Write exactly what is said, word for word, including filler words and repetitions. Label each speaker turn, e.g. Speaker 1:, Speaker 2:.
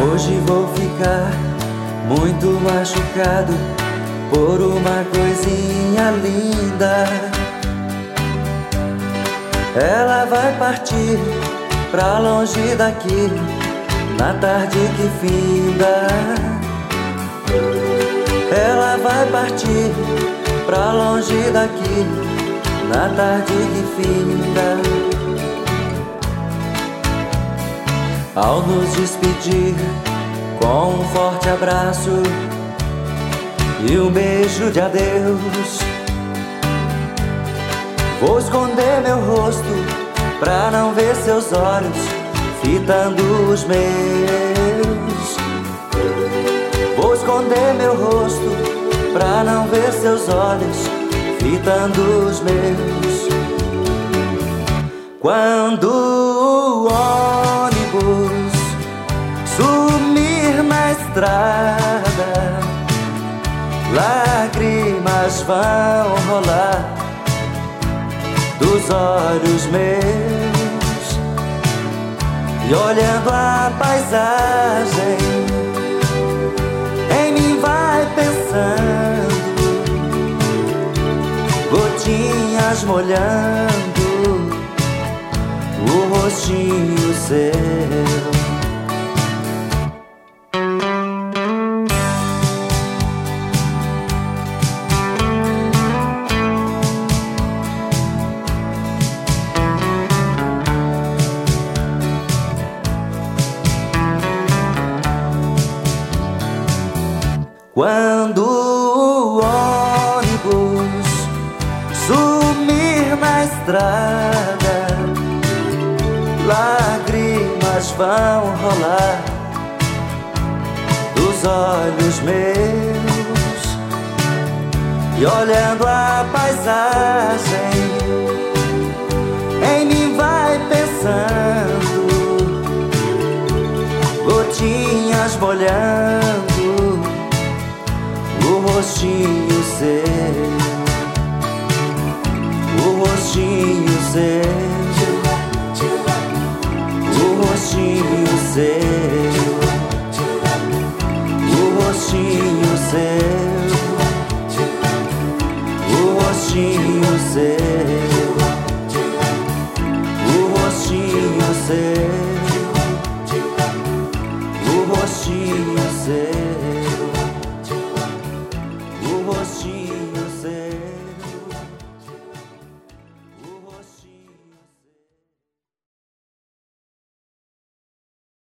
Speaker 1: Hoje vou ficar muito machucado por uma coisinha linda. Ela vai partir pra longe daqui na tarde que finda. Ela vai partir pra longe daqui na tarde que finda. Ao nos despedir com um forte abraço e um beijo de adeus, vou esconder meu rosto pra não ver seus olhos fitando os meus. Vou esconder meu rosto pra não ver seus olhos fitando os meus. Quando o ônibus sumir na estrada, lágrimas vão rolar dos olhos meus, e olhando a paisagem, em mim vai pensando, gotinhas molhando o rostinho seu. Quando o ônibus sumir na estrada, lágrimas vão rolar dos olhos meus, e olhando a paisagem, em mim vai pensando, gotinhas molhando o rostinho seu, o rostinho seu, o rostinho seu, o rostinho seu, o rostinho seu, o rostinho seu, o rostinho seu.